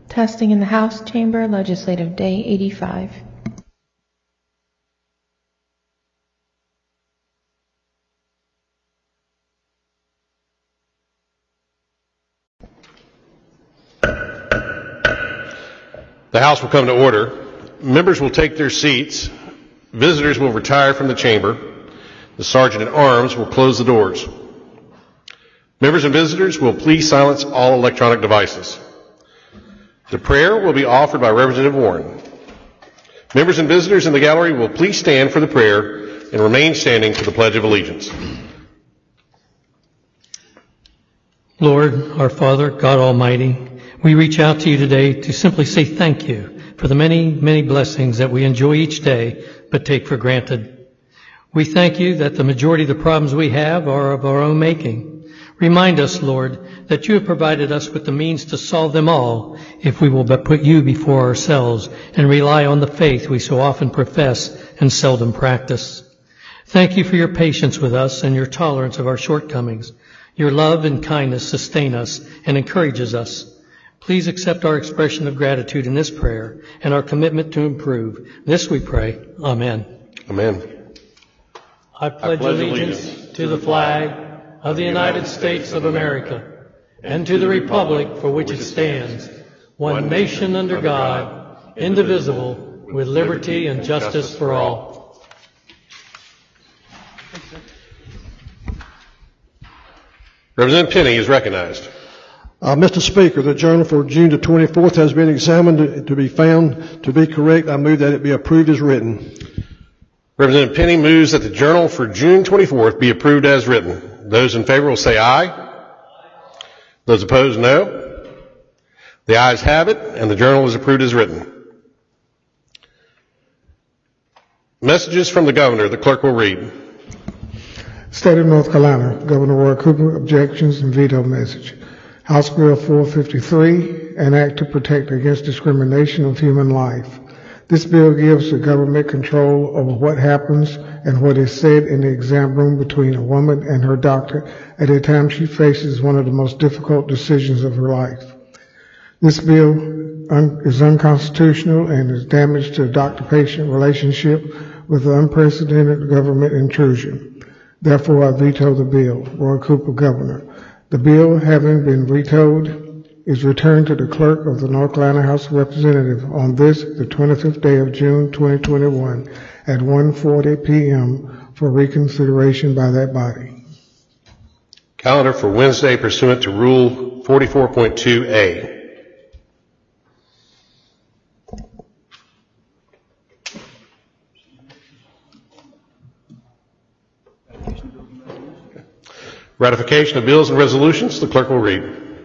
Testing in the House Chamber, Legislative Day 85. The House will come to order. Members will take their seats. Visitors will retire from the chamber. The Sergeant at Arms will close the doors. Members and visitors will please silence all electronic devices. The prayer will be offered by Representative Warren. Members and visitors in the gallery will please stand for the prayer and remain standing for the Pledge of Allegiance. Lord, our Father, God Almighty, we reach out to you today to simply say thank you for the many, many blessings that we enjoy each day but take for granted. We thank you that the majority of the problems we have are of our own making. Remind us, Lord, that you have provided us with the means to solve them all if we will but put you before ourselves and rely on the faith we so often profess and seldom practice. Thank you for your patience with us and your tolerance of our shortcomings. Your love and kindness sustain us and encourages us. Please accept our expression of gratitude in this prayer and our commitment to improve. This we pray. Amen. Amen. I pledge allegiance to the flag of the United States of America and to the republic for which it stands, one nation under God, indivisible, with liberty and justice for all. Representative Penny is recognized. Mr. Speaker, the journal for June the 24th has been examined to be found to be correct. I move that it be approved as written. Representative Penny moves that the journal for June 24th be approved as written. Those in favor will say aye. Those opposed, no. The ayes have it, and the journal is approved as written. Messages from the governor. The clerk will read. State of North Carolina, Governor Roy Cooper, objections and veto message. House Bill 453, an act to protect against discrimination of human life. This bill gives the government control over what happens and what is said in the exam room between a woman and her doctor at a time she faces one of the most difficult decisions of her life. This bill is unconstitutional and is damage to the doctor-patient relationship with an unprecedented government intrusion. Therefore, I veto the bill. Roy Cooper, Governor. The bill, having been vetoed, is returned to the clerk of the North Carolina House of Representatives on this, the 25th day of June 2021 at 1:40 p.m. for reconsideration by that body. Calendar for Wednesday pursuant to Rule 44.2a. Ratification of bills and resolutions. The clerk will read.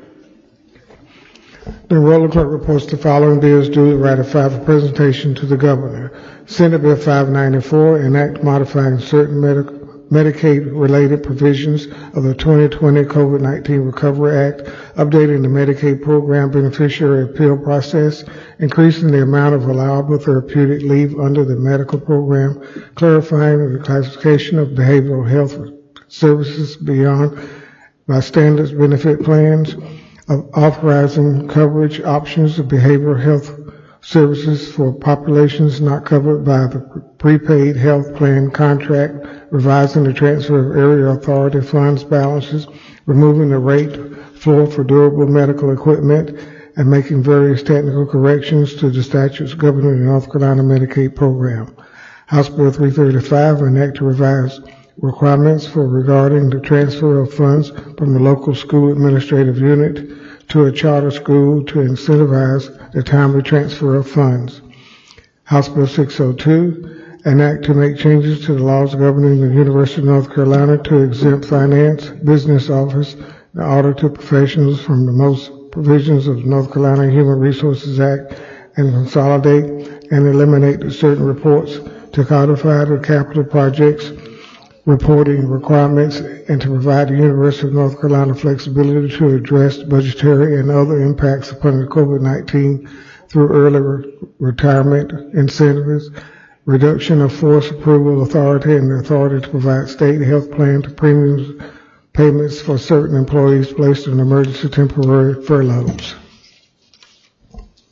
The enroller clerk reports the following bills duly ratified for presentation to the governor. Senate Bill 594, an act modifying certain Medicaid-related provisions of the 2020 COVID-19 Recovery Act, updating the Medicaid program beneficiary appeal process, increasing the amount of allowable therapeutic leave under the medical program, clarifying the classification of behavioral health services beyond by standards benefit plans, of authorizing coverage options of behavioral health services for populations not covered by the prepaid health plan contract, revising the transfer of area authority funds balances, removing the rate floor for durable medical equipment, and making various technical corrections to the statutes governing the North Carolina Medicaid program. House Bill 335, an act to revise requirements for regarding the transfer of funds from the local school administrative unit to a charter school to incentivize the timely transfer of funds. House Bill 602, an act to make changes to the laws governing the University of North Carolina to exempt finance, business office, and auditor professionals from the most provisions of the North Carolina Human Resources Act and consolidate and eliminate certain reports to codify the capital projects reporting requirements and to provide the University of North Carolina flexibility to address budgetary and other impacts upon the COVID-19 through early retirement incentives, reduction of force approval authority and the authority to provide state health plan to premiums payments for certain employees placed on emergency temporary furloughs.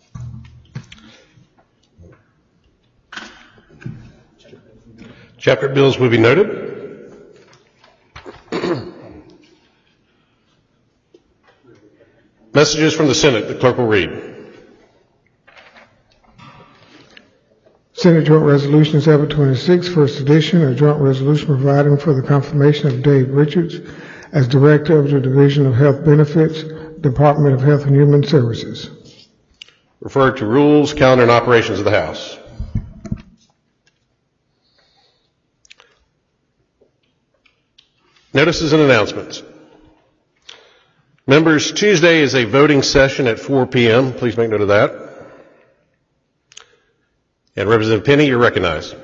Chapter bills will be noted. Messages from the Senate. The clerk will read. Senate Joint Resolution 726, first edition, a joint resolution providing for the confirmation of Dave Richards as Director of the Division of Health Benefits, Department of Health and Human Services. Referred to Rules, Calendar, and Operations of the House. Notices and announcements. Members, Tuesday is a voting session at 4 p.m. Please make note of that. And Representative Penny, you're recognized.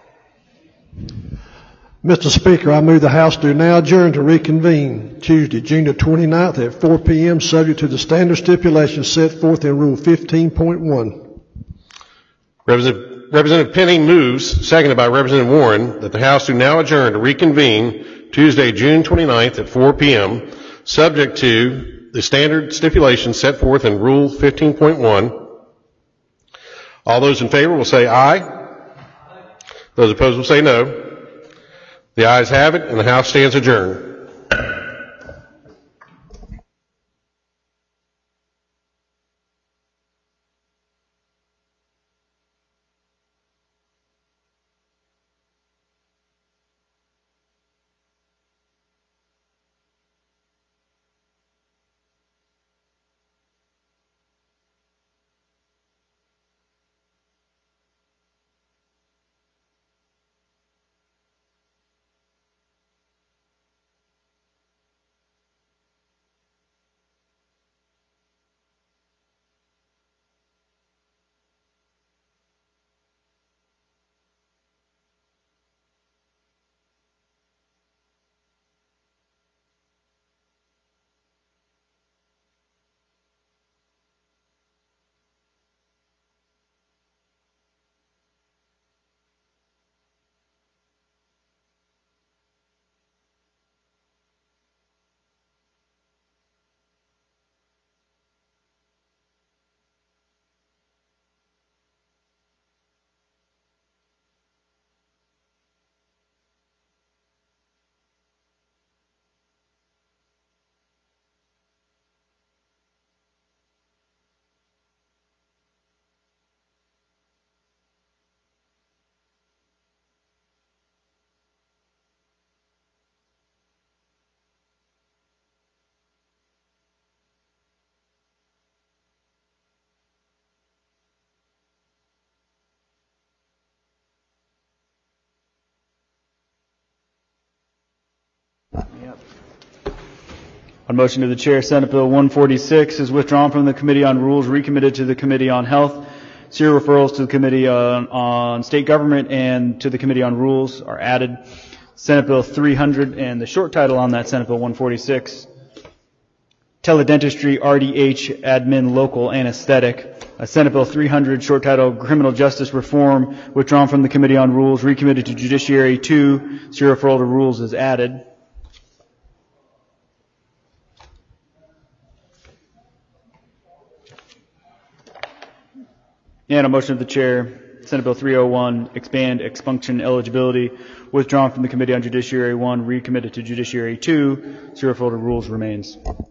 Mr. Speaker, I move the House do now adjourn to reconvene Tuesday, June the 29th at 4 p.m. subject to the standard stipulations set forth in Rule 15.1. Representative Penny moves, seconded by Representative Warren, that the House do now adjourn to reconvene Tuesday, June 29th at 4 p.m. subject to the standard stipulations set forth in Rule 15.1. All those in favor will say aye. Those opposed will say no. The ayes have it, and the House stands adjourned. On motion of the chair, Senate Bill 146 is withdrawn from the Committee on Rules, recommitted to the Committee on Health. Serial referrals to the Committee on State Government and to the Committee on Rules are added. Senate Bill 300 and the short title on that, Senate Bill 146, Teledentistry, RDH, Admin, Local, Anesthetic. Senate Bill 300, short title, Criminal Justice Reform, withdrawn from the Committee on Rules, recommitted to Judiciary 2. Serial referral to Rules is added. And a motion of the chair, Senate Bill 301, expand expunction eligibility, withdrawn from the Committee on Judiciary 1, recommitted to Judiciary 2. Serial referral to Rules remains.